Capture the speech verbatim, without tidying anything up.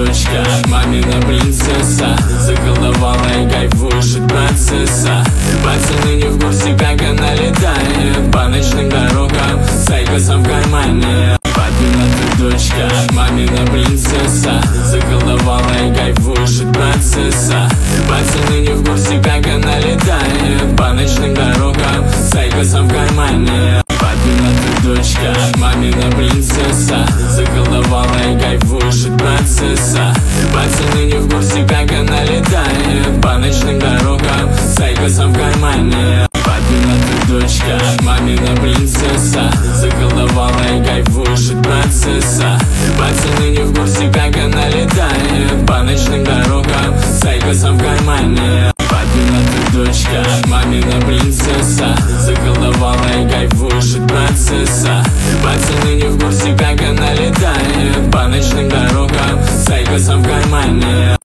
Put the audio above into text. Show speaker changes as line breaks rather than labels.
дочка, мамина принцесса. Заколдовала и кайфуешь от процесса. Пацаны не в курсе, как она летает по ночным дорогам с айкосом в кармане. Папина ты дочка, мамина принцесса. Заколдовала и кайфуешь от процесса. Пацаны не в курсе, как она летает по ночным дорогам с айкосом в кармане. Папина ты дочка, мамина принцесса. Заколдовала и кайфуешь от процесса. Пацаны не в курсе, как она летает по ночным дорогам с айкосом в кармане. Папина ты дочка, мамина принцесса. Заколдовала и кайфуешь от процесса. Пацаны не в курсе, как она летает по ночным дорогам с айкосом в кармане. Папина ты дочка, мамина принцесса. Заколдовала и кайфуешь от процесса. Пацаны не в курсе, как она летает по ночным дорогам с айкосом в кармане.